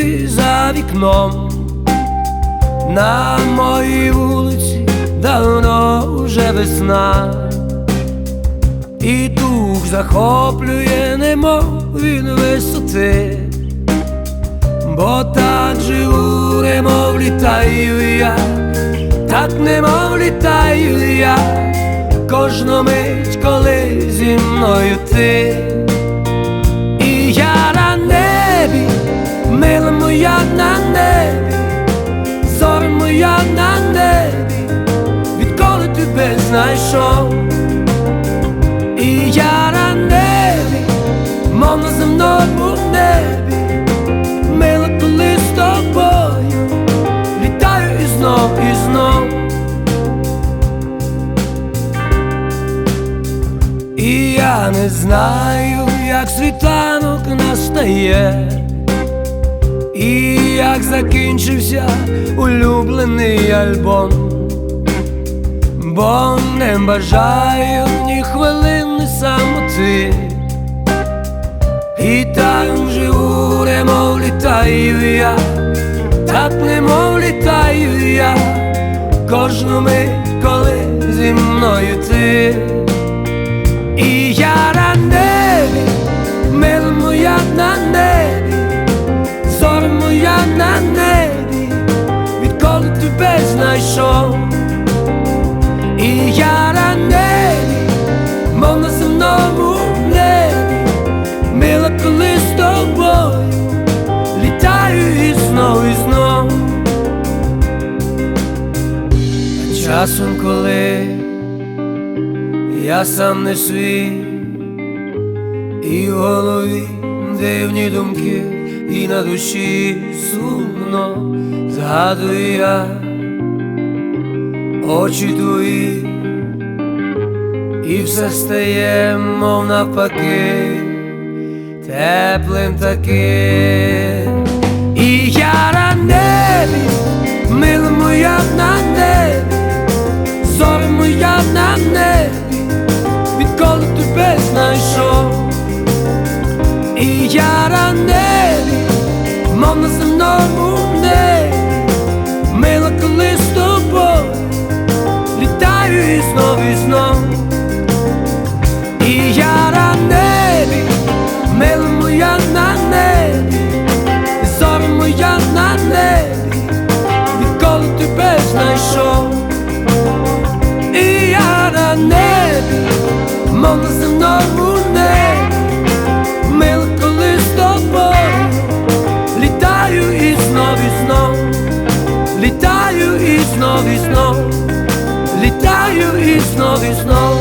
квіти за вікном. На моїй вулиці давно вже весна, і дух захоплює, немов від висоти, бо так живу, немов літаю я, так немов літаю я, кожну мить, коли зі мною ти. І я на небі, мила моя на небі, зоря моя на небі, відколи тебе знайшов. І я на небі, мов на земному небі, мила, коли з тобою літаю і знов, і знов. І я не знаю, як світанок настає, і як закінчився улюблений альбом, бо не бажаю ні хвилини самоти, і так живу, немов літаю я, так немов літаю я, кожну мить, коли зі мною ти. І я на небі, мила моя на небі, зоря моя на небі, відколи тебе знайшов. І я на небі, мов на земному небі, мила, коли з тобою літаю і знов, і знов. А часом, коли я сам не свій, і в голові дивні думки, і на душі сумно, згадую я очі твої, і все стає, мов навпаки, теплим таким. І я на небі, мила моя на небі, зоря моя на небі, відколи тебе знайшов. І я на небі, мов на земному небі, мила, коли з тобою літаю і знов, і знов. І я на небі, мила моя на небі, зоря моя на небі, відколи тебе знайшов. І я на небі, мов на земному небі, мила, коли з тобою літаю і знов, і знов, літаю і знов, і знов, літаю і знов, і знов.